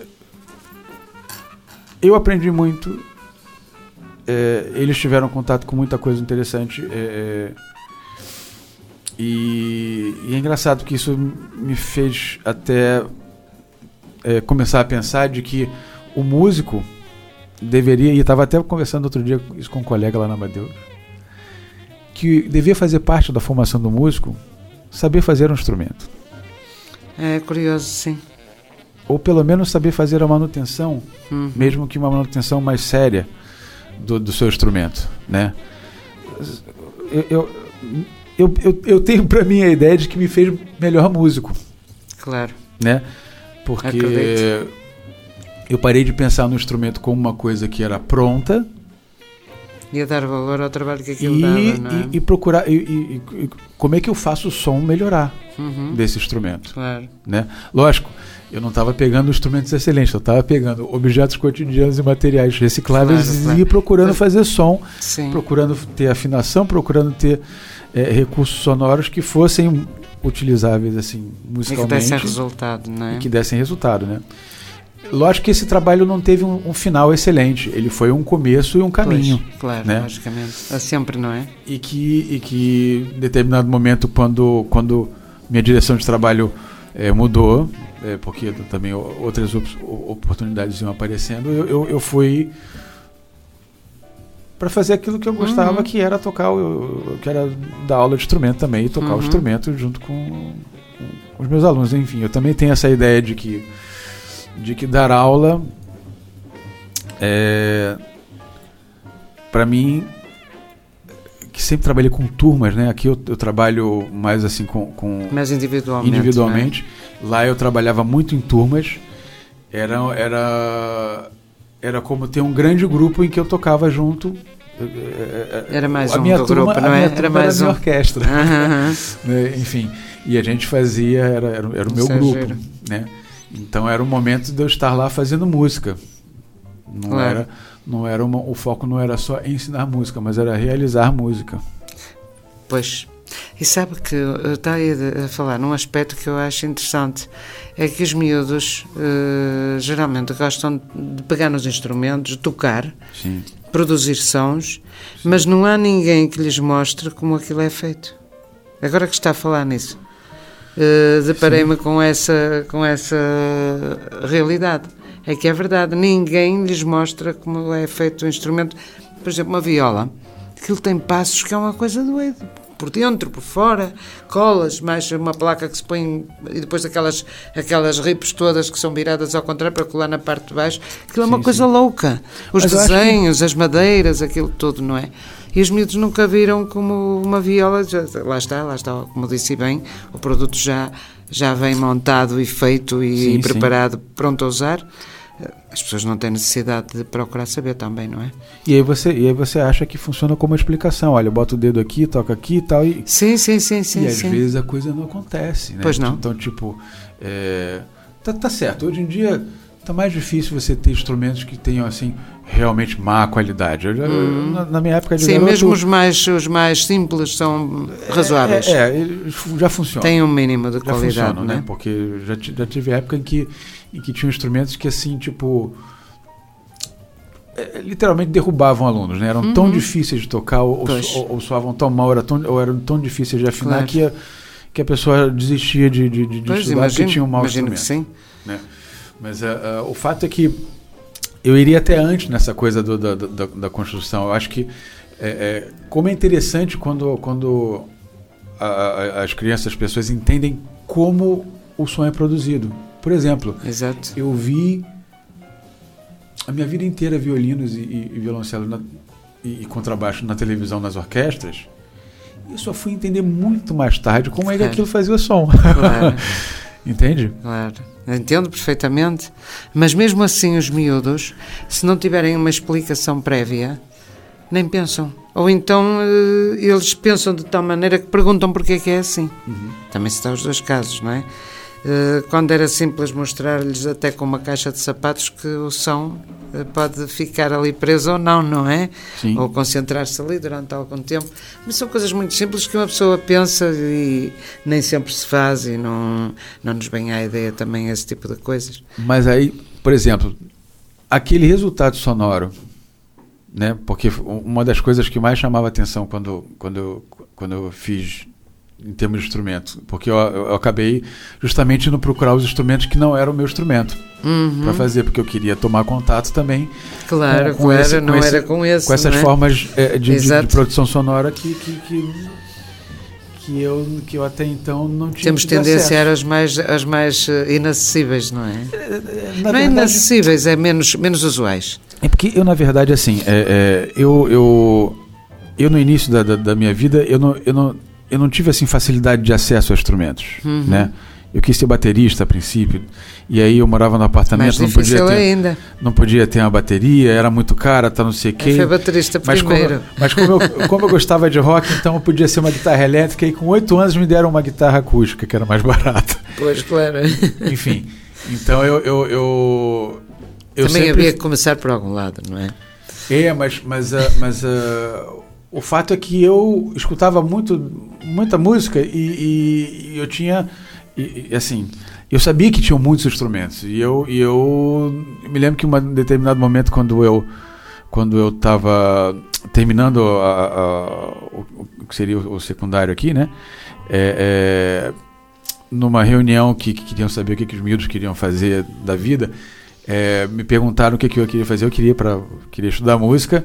eu aprendi muito, é, eles tiveram contato com muita coisa interessante, é, e, e é engraçado que isso me fez até é, começar a pensar de que o músico deveria, e estava até conversando outro dia isso com um colega lá na Amadeus, que devia fazer parte da formação do músico saber fazer um instrumento. É curioso, sim. Ou pelo menos saber fazer a manutenção, uhum. mesmo que uma manutenção mais séria do, do seu instrumento, né? Eu, eu, eu, eu, eu tenho para mim a ideia de que me fez melhor músico. Claro. Né? Porque Acredito. eu parei de pensar no instrumento como uma coisa que era pronta E a dar valor ao trabalho que aquilo e, dava, não é? e, e procurar e, e, e como é que eu faço o som melhorar uhum. desse instrumento, claro. Né? Lógico, eu não estava pegando instrumentos excelentes, eu estava pegando objetos cotidianos e materiais recicláveis claro, e claro. procurando fazer som, Sim. procurando ter afinação, procurando ter é, recursos sonoros que fossem utilizáveis assim musicalmente e que dessem resultado, não é? E que dessem resultado, né? Lógico que esse trabalho não teve um, um final excelente, ele foi um começo e um caminho. Pois, claro, né? logicamente. É sempre, não é? E que, e que em determinado momento, quando, quando minha direção de trabalho é, mudou, é, porque também outras op- oportunidades iam aparecendo, eu, eu, eu fui para fazer aquilo que eu gostava, uhum. que era tocar, eu, que era dar aula de instrumento também, e tocar uhum. o instrumento junto com, com os meus alunos. Enfim, eu também tenho essa ideia de que de que dar aula é, para mim, que sempre trabalhei com turmas, né? Aqui eu, eu trabalho mais assim com, com mais individualmente, individualmente. Né? Lá eu trabalhava muito em turmas. Era era era como ter um grande grupo em que eu tocava junto. Era mais a um minha do turma, grupo, não a minha é? turma Era mais era a um minha orquestra, uhum. né? Enfim, e a gente fazia era era, era o meu Isso grupo, é giro. Né? Então era o momento de eu estar lá fazendo música. Não claro. era, não era uma, o foco não era só ensinar música, mas era realizar música. Pois. E sabe que eu estava a falar num aspecto que eu acho interessante, é que os miúdos uh, geralmente gostam de pegar nos instrumentos, de tocar, Sim. produzir sons, Sim. mas não há ninguém que lhes mostre como aquilo é feito. Agora que está a falar nisso. Uh, deparei-me com essa, com essa realidade. É que é verdade, ninguém lhes mostra como é feito o instrumento. Por exemplo, uma viola, aquilo tem passos que é uma coisa doida, por dentro, por fora, colas, mais uma placa que se põe, e depois aquelas, aquelas ripes todas que são viradas ao contrário para colar na parte de baixo. Aquilo é uma sim, coisa sim. louca. Os Mas desenhos, que... as madeiras, aquilo tudo, não é? E os miúdos nunca viram como uma viola, já, lá está, lá está, como disse bem, o produto já, já vem montado e feito e, sim, e preparado, sim. pronto a usar. As pessoas não têm necessidade de procurar saber também, não é? E aí você, e aí você acha que funciona como uma explicação, olha, bota o dedo aqui, toca aqui e tal. E, sim, sim, sim. sim e às sim. vezes a coisa não acontece, né? Pois não. Então, tipo, é, tá, tá certo, hoje em dia tá mais difícil você ter instrumentos que tenham, assim, realmente má qualidade. Eu, hum. na, na minha época de Sim, garoto, mesmo os mais, os mais simples são razoáveis. É, é, é já funciona. Tem um mínimo de já qualidade, funcionam, né? né? Porque já, já tive época em que, em que tinham instrumentos que, assim, tipo... É, literalmente derrubavam alunos, né? Eram uhum. tão difíceis de tocar ou, ou, ou soavam tão mal, era tão, ou eram tão difíceis de afinar claro. que, a, que a pessoa desistia de, de, de pois, estudar imagino, porque tinha um mau imagino instrumento. Que sim. Né? Mas uh, uh, o fato é que eu iria até antes nessa coisa do, da, da, da construção. Eu acho que é, é, como é interessante quando, quando a, a, as crianças, as pessoas entendem como o som é produzido. Por exemplo, Exato. eu vi a minha vida inteira violinos e, e, e violoncelo na, e, e contrabaixo na televisão, nas orquestras, e eu só fui entender muito mais tarde como é que aquilo fazia o som. Claro. Entende? Claro. Entendo perfeitamente. Mas mesmo assim os miúdos, se não tiverem uma explicação prévia, nem pensam. Ou então uh, eles pensam de tal maneira que perguntam porque é que é assim. Uhum. Também se dá os dois casos, não é? Uh, quando era simples mostrar-lhes até com uma caixa de sapatos que o som uh, pode ficar ali preso ou não, não é? Sim. Ou concentrar-se ali durante algum tempo. Mas são coisas muito simples que uma pessoa pensa e nem sempre se faz e não, não nos vem à ideia também esse tipo de coisas. Mas aí, por exemplo, aquele resultado sonoro, né? Porque uma das coisas que mais chamava atenção quando, quando, eu, quando eu fiz em termos de instrumento, porque eu, eu acabei justamente indo procurar os instrumentos que não eram o meu instrumento uhum. para fazer, porque eu queria tomar contato também claro, com, com claro, esse, não com era esse, com esse com essas né? formas é, de, de, de produção sonora que, que, que, que, eu, que eu até então não tinha. Temos tendência às mais, às mais inacessíveis, não é? Na não verdade, é inacessíveis, é menos, menos usuais. É porque eu, na verdade, assim, é, é, eu, eu, eu no início da, da, da minha vida, eu não, eu não Eu não tive assim facilidade de acesso a instrumentos, uhum. né? eu quis ser baterista a princípio, e aí eu morava no apartamento, não podia ter, ainda. não podia ter uma bateria, era muito cara, tá não sei o quê. Foi baterista primeiro. Mas, como, mas como, eu, como eu gostava de rock, então eu podia ser uma guitarra elétrica, e com oito anos me deram uma guitarra acústica, que era mais barata. Pois, claro. Enfim, então eu... eu, eu, eu Também sempre... havia que começar por algum lado, não é? É, mas, mas, uh, mas uh, o fato é que eu escutava muito, muita música e, e, e eu tinha... E, e, assim, eu sabia que tinham muitos instrumentos e eu, e eu me lembro que em um determinado momento, quando eu quando eu estava terminando a, a, o, o que seria o, o secundário aqui, né, é, é, numa reunião que, que queriam saber o que, que os miúdos queriam fazer da vida, é, me perguntaram o que, que eu queria fazer. Eu queria, pra, queria estudar música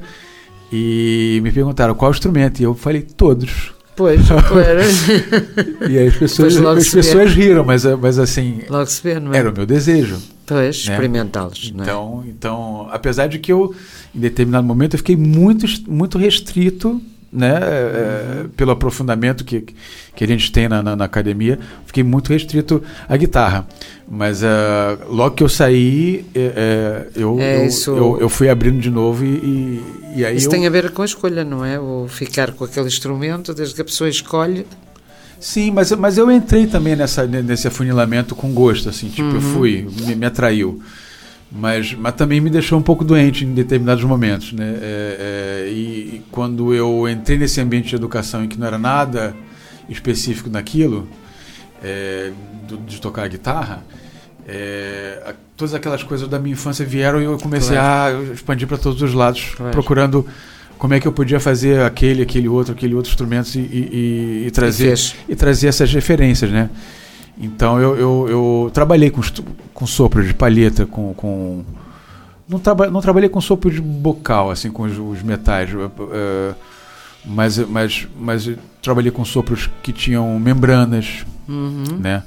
e me perguntaram qual instrumento, e eu falei todos. Pois, claro. E aí as pessoas, as pessoas riram, mas, mas assim, logo se vê, não é? Era o meu desejo. Pois, né? Experimentá-los. Então, não é? então, apesar de que eu, em determinado momento, eu fiquei muito, muito restrito, né, uhum. é, pelo aprofundamento que, que a gente tem na, na, na academia, fiquei muito restrito à guitarra. Mas uh, logo que eu saí, é, eu, é eu, isso... eu, eu fui abrindo de novo e, e, e aí Isso eu... tem a ver com a escolha, não é? O ficar com aquele instrumento, desde que a pessoa escolhe. Sim, mas, mas eu entrei também nessa, nesse afunilamento com gosto, assim, tipo, uhum. eu fui, me, me atraiu. Mas, mas também me deixou um pouco doente em determinados momentos, né? É, é, e, e quando eu entrei nesse ambiente de educação em que não era nada específico naquilo, é, do, de tocar a guitarra, é, a, todas aquelas coisas da minha infância vieram e eu comecei claro. a expandir para todos os lados, claro. procurando como é que eu podia fazer aquele, aquele outro, aquele outro instrumento e, e, e, trazer, e, e trazer essas referências, né? Então eu, eu, eu trabalhei com, com sopro de palheta, com, com não, traba, não trabalhei com sopro de bocal, assim, com os, os metais, uh, mas, mas, mas trabalhei com sopros que tinham membranas, uhum. né?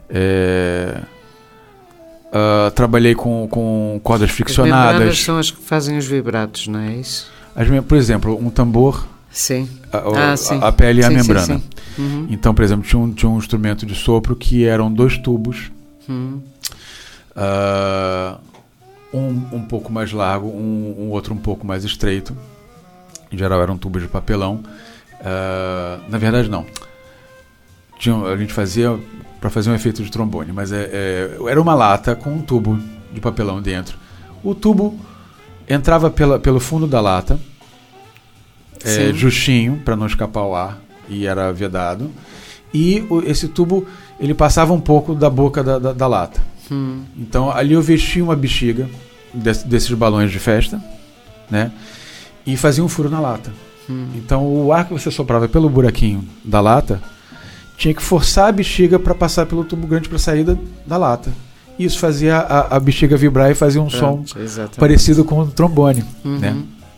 É, uh, trabalhei com, com cordas friccionadas. As membranas são as que fazem os vibratos, não é isso? As, por exemplo, um tambor. Sim. A, ah, sim. a pele e sim, a membrana. Sim, sim. Uhum. Então, por exemplo, tinha um, tinha um instrumento de sopro que eram dois tubos, uhum. uh, um, um pouco mais largo, um, um outro um pouco mais estreito. Em geral eram tubos de papelão. Uh, na verdade, não. Tinha, a gente fazia para fazer um efeito de trombone, mas é, é, era uma lata com um tubo de papelão dentro. O tubo entrava pela, pelo fundo da lata, É, justinho, para não escapar o ar, e era vedado, e o, esse tubo ele passava um pouco da boca da, da, da lata. Hum. Então ali eu vestia uma bexiga desse, desses balões de festa, né, e fazia um furo na lata. Hum. Então o ar que você soprava pelo buraquinho da lata tinha que forçar a bexiga para passar pelo tubo grande para sair da, da lata. Isso fazia a, a bexiga vibrar e fazia um Pronto, som exatamente. parecido com o trombone, uhum. né?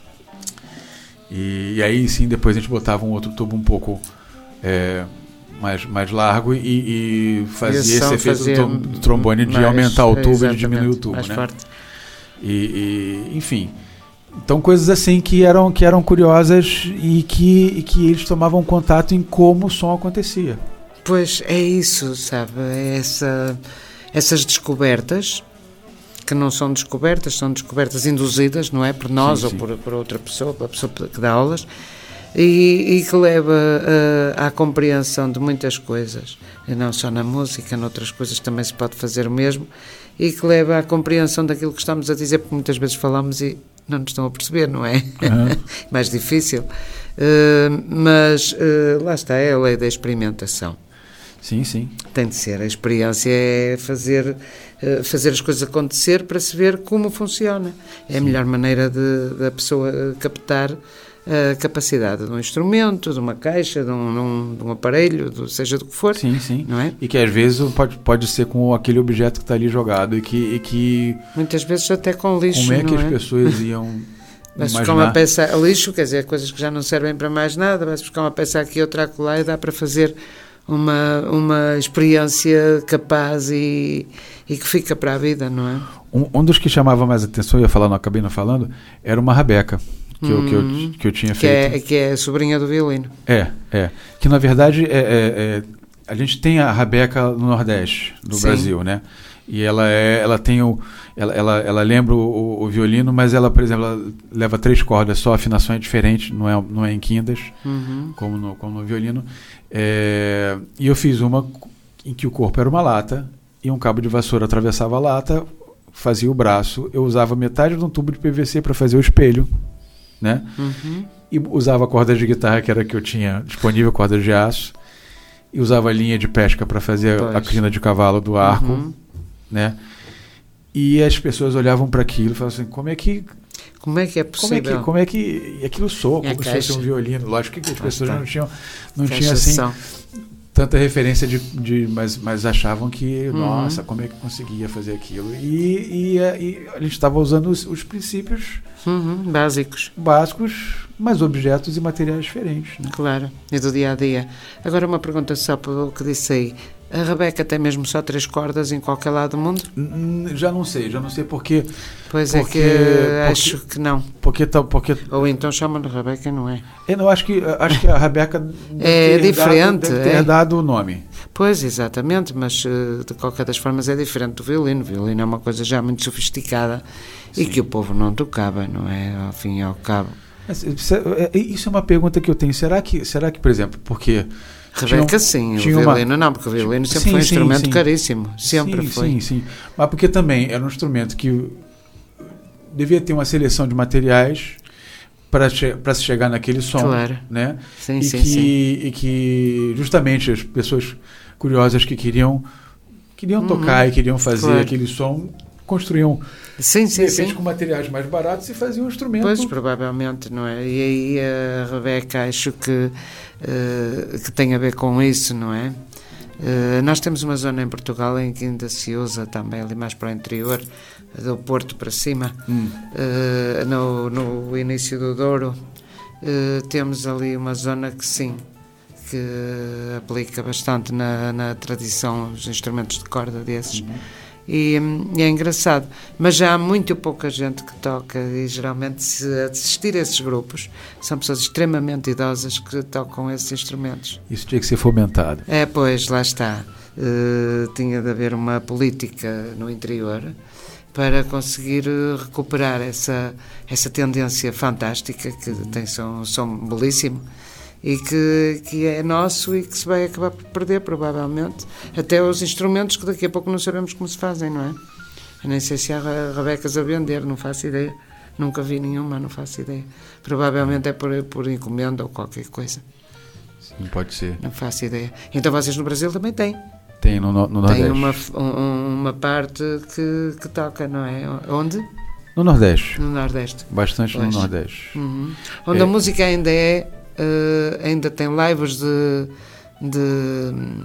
E, e aí sim, depois a gente botava um outro tubo um pouco é, mais, mais largo e, e fazia esse efeito fazia do, do trombone de mais, aumentar o tubo e de diminuir o tubo, né? E, e, enfim, então coisas assim que eram, que eram curiosas e que, e que eles tomavam contato em como o som acontecia. Pois é isso, sabe? É essa, essas descobertas que não são descobertas, são descobertas induzidas, não é? Por nós sim, ou sim. Por, por outra pessoa, pela pessoa que dá aulas, e, e que leva uh, à compreensão de muitas coisas, e não só na música, noutras coisas também se pode fazer o mesmo, e que leva à compreensão daquilo que estamos a dizer, porque muitas vezes falamos e não nos estão a perceber, não é? Uhum. Mais difícil. Uh, mas uh, lá está, é a lei da experimentação. Sim, sim. Tem de ser. A experiência é fazer, uh, fazer as coisas acontecer para se ver como funciona. É sim. A melhor maneira de, da pessoa captar a capacidade de um instrumento, de uma caixa, de um, de um, de um aparelho, de, seja do que for. Sim, sim. Não é? E que às vezes pode, pode ser com aquele objeto que está ali jogado e que, e que... Muitas vezes até com lixo, como é que não as é? pessoas iam... Vais buscar uma peça a lixo, quer dizer, coisas que já não servem para mais nada, vais buscar uma peça aqui, outra acolá e dá para fazer uma, uma experiência capaz e, e que fica para a vida, não é? Um, um dos que chamava mais atenção, eu ia falar, não acabei não falando, era uma rabeca que, hum, eu, que, eu, que eu tinha que feito. É, que é a sobrinha do violino. É, é. Que na verdade é, é, é, a gente tem a rabeca no Nordeste do Sim. Brasil, né? E ela é, ela tem o, ela, ela, ela lembra o, o violino, mas ela, por exemplo, ela leva três cordas, só a afinação é diferente, não é, não é em quintas, uhum. como, no, como no violino. É, e eu fiz uma em que o corpo era uma lata e um cabo de vassoura atravessava a lata, fazia o braço. Eu usava metade de um tubo de P V C para fazer o espelho, né? Uhum. E usava cordas de guitarra, que era a que eu tinha disponível, cordas de aço, e usava a linha de pesca para fazer pois. a crina de cavalo do arco. Uhum. Né? E as pessoas olhavam para aquilo e falavam assim, como é que como é que é possível? Como é que, como é que e aquilo soa, como se fosse um violino. Lógico que as ah, pessoas tá. não tinham não tinham assim são. tanta referência de, de mas, mas achavam que uhum. nossa, como é que conseguia fazer aquilo? E, e, e a gente estava usando os, os princípios uhum. básicos básicos, mas objetos e materiais diferentes, né? Claro, e do dia a dia. Agora uma pergunta só para o que disse aí. A rabeca tem mesmo só três cordas em qualquer lado do mundo? Já não sei, já não sei porque... Pois porque, é que porque, acho que não. Porque, porque, Ou então chamam de rabeca, não é? Eu não, acho, que, acho que a rabeca é diferente. Dado, deve ter é. dado o nome. Pois, exatamente, mas de qualquer das formas é diferente do violino. O violino é uma coisa já muito sofisticada Sim. e que o povo não tocava, não é? Ao fim e ao cabo. Isso é uma pergunta que eu tenho. Será que, será que por exemplo, porque... Rebeca, sim, o violino uma... não, porque o violino sempre sim, foi um sim, instrumento sim. caríssimo, sempre sim, foi. Sim, sim, mas porque também era um instrumento que devia ter uma seleção de materiais para che- para se chegar naquele som, claro. né? Sim, e, sim, que, sim. e que justamente as pessoas curiosas que queriam, queriam uhum. tocar e queriam fazer claro. aquele som, construíam sim, sim, de repente sim. com materiais mais baratos e faziam um instrumento. Pois, provavelmente, não é? E aí a Rebeca acho que Uh, que tem a ver com isso, não é? Uh, nós temos uma zona em Portugal em que ainda se usa também, ali mais para o interior, do Porto para cima, hum. uh, no, no início do Douro, uh, temos ali uma zona que sim, que aplica bastante na, na tradição os instrumentos de corda desses. Uhum. E, e é engraçado, mas já há muito pouca gente que toca e geralmente se assistir a esses grupos são pessoas extremamente idosas que tocam esses instrumentos. Isso tinha que ser fomentado. É, pois, lá está. Uh, tinha de haver uma política no interior para conseguir recuperar essa, essa tendência fantástica que tem som, som belíssimo e que, que é nosso e que se vai acabar por perder, provavelmente, até os instrumentos que daqui a pouco não sabemos como se fazem, não é? Eu nem sei se há rabecas a vender, não faço ideia. Nunca vi nenhuma, não faço ideia. Provavelmente é por, por encomenda ou qualquer coisa. Sim, pode ser. Não faço ideia. Então vocês no Brasil também têm? Tem, no, no Nordeste. Tem uma, um, uma parte que, que toca, não é? Onde? No Nordeste. No Nordeste. Bastante pois. no Nordeste. Uhum. Onde é. a música ainda é... Uh, ainda tem lives de, de um,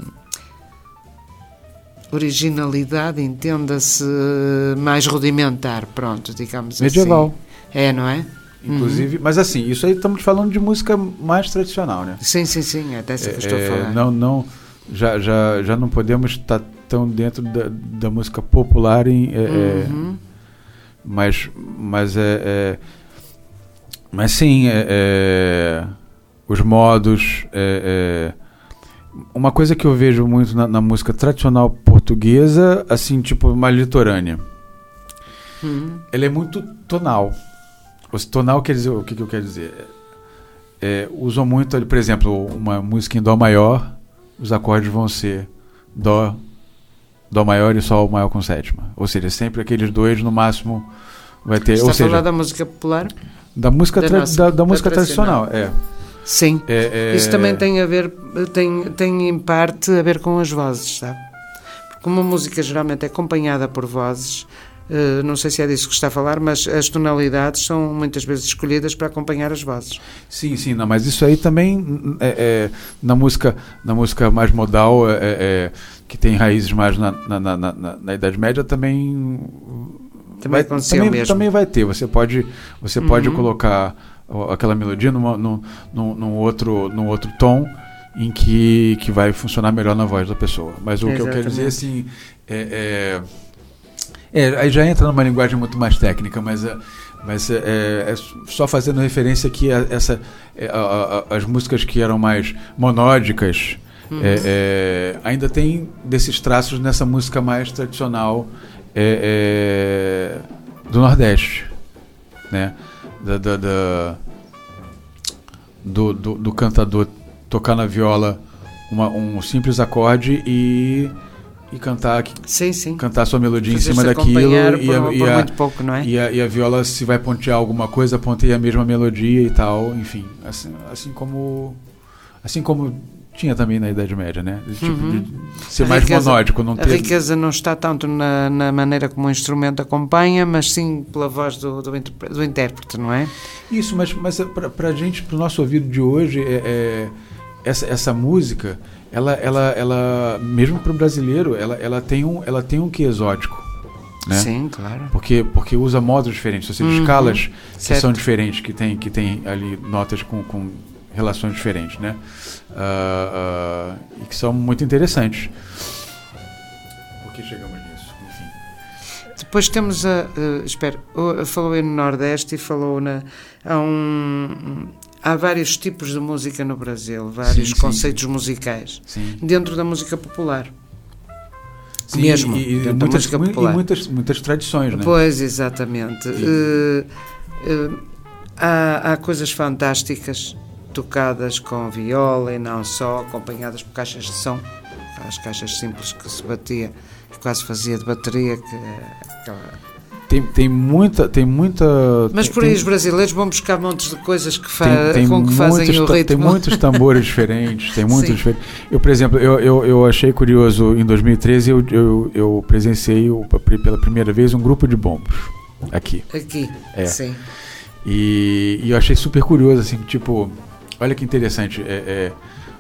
originalidade, entenda-se, mais rudimentar, pronto, digamos medieval. Assim. É, não é? Inclusive, uhum. mas assim, isso aí estamos falando de música mais tradicional, né? Sim, sim, sim, é dessa que eu estou é, a falar. Não, não, já, já, já não podemos estar tão dentro da, da música popular, em, é, uhum. é, mas, mas é, é mas sim, é, é os modos, é, é, uma coisa que eu vejo muito na, na música tradicional portuguesa, assim, tipo uma litorânea, uhum. ela é muito tonal. O tonal quer dizer, o que, que eu quero dizer? É, usam muito, por exemplo, uma música em dó maior, os acordes vão ser dó, dó maior e sol maior com sétima, ou seja, sempre aqueles dois no máximo vai ter. Você ou está seja, falando da música popular? Da música, da, tra- nossa, da, da música tradicional, é. Sim, é, é, isso também tem a ver, tem, tem em parte a ver com as vozes, sabe? Porque uma música geralmente é acompanhada por vozes, uh, não sei se é disso que está a falar, mas as tonalidades são muitas vezes escolhidas para acompanhar as vozes. Sim, sim, não, mas isso aí também é, é, na, música, na música mais modal, é, é, que tem raízes mais na, na, na, na, na Idade Média, também, também, vai, também, mesmo. também vai ter, você pode, você uhum. pode colocar aquela melodia numa, num, num, num, outro, num outro tom em que, que vai funcionar melhor na voz da pessoa. Mas o Exatamente. que eu quero dizer assim é, é, é aí já entra numa linguagem muito mais técnica, mas, é, mas é, é só fazendo referência que a, essa, é, a, a, as músicas que eram mais monódicas, Uhum. É, é, ainda tem desses traços nessa música mais tradicional é, é, do Nordeste, né? Da, da, da, do, do, do cantador tocar na viola uma, um simples acorde e, e cantar, sim, sim. cantar sua melodia Fazer em cima daquilo por, e, a, por e, a, muito pouco, não é? e, a, e a viola, se vai pontear alguma coisa, ponteia a mesma melodia e tal, enfim, assim, assim como assim como tinha também na Idade Média, né? De, tipo, uhum. de ser a mais riqueza, monódico. Não a ter... riqueza não está tanto na, na maneira como o instrumento acompanha, mas sim pela voz do, do, do intérprete, não é? Isso, mas, mas para a gente, para o nosso ouvido de hoje, é, é, essa, essa música, ela, ela, ela mesmo para o brasileiro, ela, ela tem um, ela tem um quê exótico. Né? Sim, claro. Porque, porque usa modos diferentes, ou seja, uhum. escalas que certo. são diferentes, que tem, que tem ali notas com, com relações diferentes, né? Uh, uh, e que são muito interessantes. Por que chegamos nisso? Enfim. Depois temos a... Uh, espera, uh, falou aí no Nordeste e falou na... Há, um, há vários tipos de música no Brasil, vários sim, conceitos sim. musicais. Sim. Dentro da música popular. Sim, mesmo, e, e, dentro muitas, da música popular. E muitas, muitas tradições, né? Pois, exatamente. Uh, uh, há, há coisas fantásticas tocadas com viola e não só, acompanhadas por caixas de som, as caixas simples que se batia, que quase fazia de bateria, que aquela... tem, tem muita, tem muita. Mas por tem, aí os brasileiros vão buscar montes de coisas que fa tem, tem com que fazem o ritmo. Tem muitos tambores diferentes, tem muitos diferentes. Eu, por exemplo, eu, eu, eu achei curioso em dois mil e treze eu, eu, eu presenciei pela primeira vez um grupo de bombos aqui. Aqui, é. sim. E, e eu achei super curioso, assim, tipo. Olha que interessante, é, é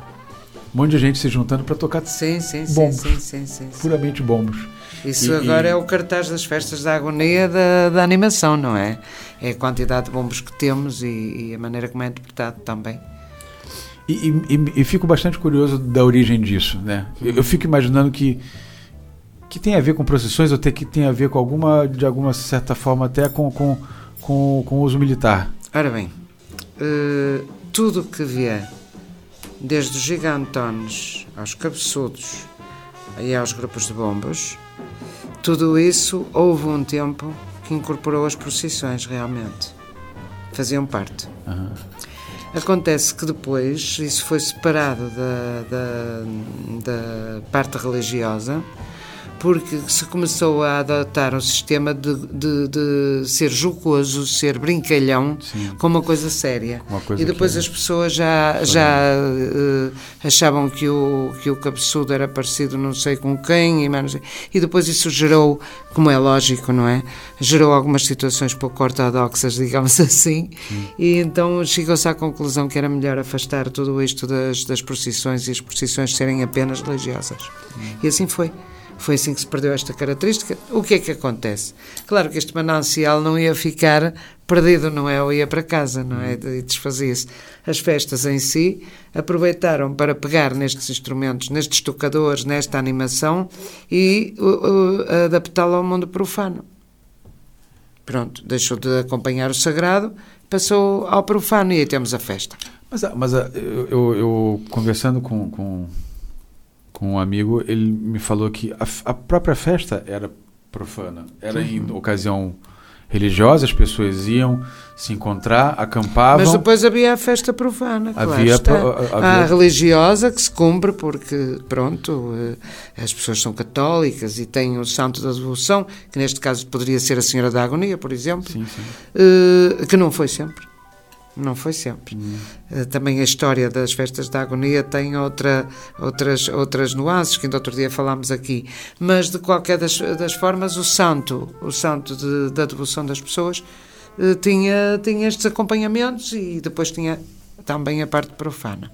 um monte de gente se juntando para tocar sim, sim, bombos, sim, sim, sim, sim. puramente bombos. Isso e, agora e... é o cartaz das festas da agonia da, da animação, não é? É a quantidade de bombos que temos e, e a maneira como é interpretado também. E, e, e fico bastante curioso da origem disso, né? Eu, eu fico imaginando que que tem a ver com procissões ou tem, que tem a ver com alguma, de alguma certa forma, até com, com, com, com o uso militar. Ora bem, uh, tudo que vier, desde os gigantones aos cabeçudos e aos grupos de bombos, tudo isso houve um tempo que incorporou as procissões realmente. Faziam parte. Uhum. Acontece que depois isso foi separado da, da, da parte religiosa, porque se começou a adotar um sistema de, de, de ser jocoso, ser brincalhão, sim, com uma coisa séria. Uma coisa e depois que... as pessoas já, já uh, achavam que o, que o cabeçudo era parecido não sei com quem, e, menos, e depois isso gerou, como é lógico, não é? Gerou algumas situações pouco ortodoxas, digamos assim, sim, e então chegou-se à conclusão que era melhor afastar tudo isto das, das procissões e as procissões serem apenas religiosas. Sim. E assim foi. Foi assim que se perdeu esta característica. O que é que acontece? Claro que este manancial não ia ficar perdido, não é? Ou ia para casa, não é? E desfazia-se. As festas em si aproveitaram para pegar nestes instrumentos, nestes tocadores, nesta animação e uh, uh, adaptá-lo ao mundo profano. Pronto, deixou de acompanhar o sagrado, passou ao profano e aí temos a festa. Mas, mas eu, eu, eu conversando com... com... com um amigo, ele me falou que a, a própria festa era profana. Era uhum. em ocasião religiosa, as pessoas iam se encontrar, acampavam. Mas depois havia a festa profana, havia, claro pro, havia... a religiosa que se cumpre porque, pronto, as pessoas são católicas e têm o santo da devoção, que neste caso poderia ser a Senhora da Agonia, por exemplo, sim, sim. que não foi sempre. Não foi sempre. Hum. Também a história das festas da agonia tem outra, outras, outras nuances, que ainda outro dia falámos aqui. Mas, de qualquer das, das formas, o santo, o santo de, da devoção das pessoas tinha, tinha estes acompanhamentos e depois tinha também a parte profana.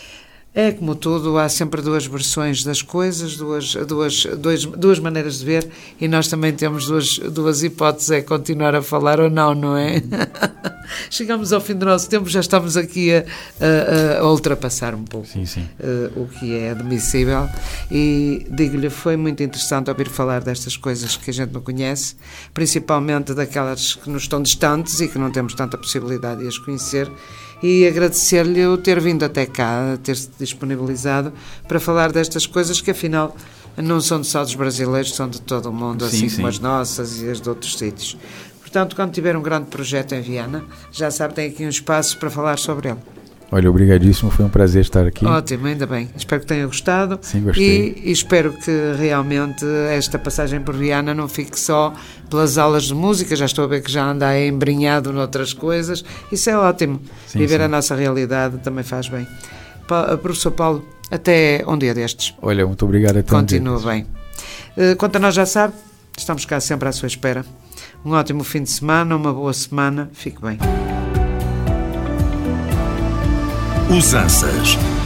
É como tudo, há sempre duas versões das coisas, duas, duas, duas, duas maneiras de ver e nós também temos duas, duas hipóteses, é continuar a falar ou não, não é? Chegamos ao fim do nosso tempo, já estamos aqui a, a, a ultrapassar um pouco sim, sim. Uh, o que é admissível e digo-lhe, foi muito interessante ouvir falar destas coisas que a gente não conhece, principalmente daquelas que nos estão distantes e que não temos tanta possibilidade de as conhecer. e agradecer-lhe o ter vindo até cá, ter-se disponibilizado para falar destas coisas que afinal não são só dos brasileiros, são de todo o mundo, Sim, assim sim. como as nossas e as de outros sítios. Portanto, quando tiver um grande projeto em Viana, já sabe, tem aqui um espaço para falar sobre ele. Olha, obrigadíssimo, foi um prazer estar aqui. Ótimo, ainda bem. Espero que tenha gostado. Sim, gostei. E, e espero que realmente esta passagem por Viana não fique só pelas aulas de música. Já estou a ver que já anda aí embrenhado noutras coisas. Isso é ótimo. Sim, Viver sim. a nossa realidade também faz bem. Pa- Professor Paulo, até um dia destes. Olha, muito obrigado. Até um dia. Continua bem. Eh, Quanto a nós, já sabe, estamos cá sempre à sua espera. Um ótimo fim de semana, uma boa semana. Fique bem. Usanças